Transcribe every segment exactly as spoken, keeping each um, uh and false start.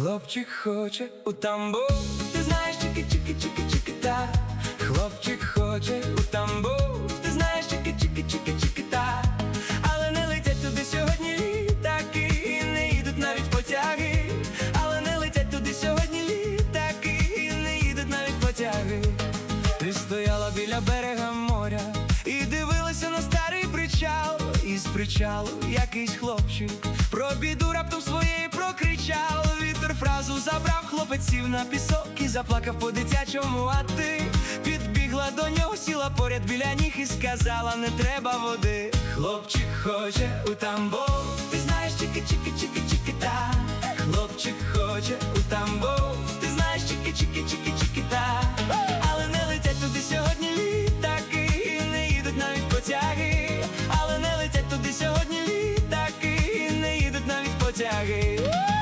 Хлопчик хоче у Тамбов, ти знаєш, чики-чики-чики-чики-та. Хлопчик хоче у Тамбов, ти знаєш, чики-чики-чики-чики-та. Але не летять туди сьогодні літаки, і не їдуть навіть потяги. Але не летять туди сьогодні літаки, і не їдуть навіть потяги. Ти стояла біля берега моря і дивилася на старий причал. І з причалу якийсь хлопчик про біду раптом своєї прокричав. Вітер фразу забрав, хлопець сів на пісок і заплакав по-дитячому. А ти підбігла до нього, сіла поряд біля ніг і сказала: не треба води. Хлопчик хоче у Тамбов, ти знаєш, чики-чики-чики-чики-та. Хлопчик хоче у Тамбов, ти знаєш, чики-чики-чики-чики-та. Але не летять туди сьогодні літаки, і не їдуть навіть потяги. Але не летять туди сьогодні літаки, і не їдуть навіть потяги.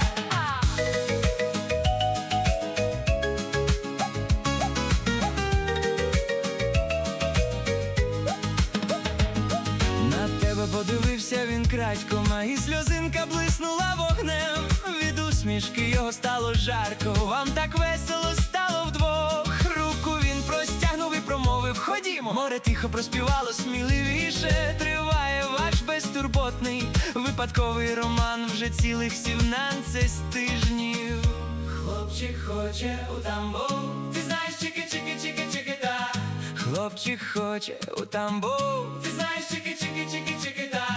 На тебе подивився він крадьком, а і сльозинка блиснула вогнем. Від усмішки його стало жарко, вам так весело стало вдвох. Руку він простягнув і промовив: ходімо. Море тихо проспівало сміливіше, триває ваш безтурботний випадковий роман вже цілих сімнадцять тижнів. Хлопчик хоче у Тамбов, ти знаєш, чики-чики-чики-чики-та. Хлопчик хоче у Тамбов, ти знаєш, чики-чики-чики-чики-та.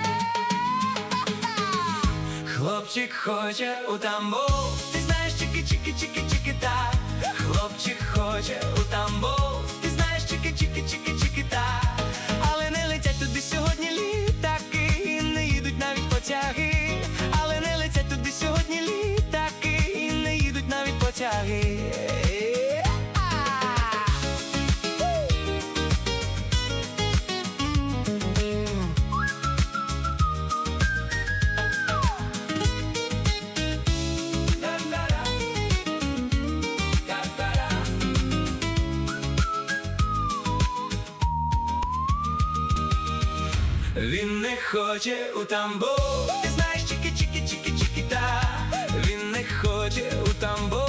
Хлопчик хоче у Тамбов, ти знаєш, чики-чики-чики-чики-та. Хлопчик хоче у Тамбов, ти знаєш, чики-чики-чики-чики-та. Але не летять туди сьогодні літаки, і не їдуть навіть потяги. Але не летять туди сьогодні літаки, і не їдуть навіть потяги. Він не хоче у Тамбов, ти знаєш, чики-чики-чики-чики-та. Він не хоче у Тамбов,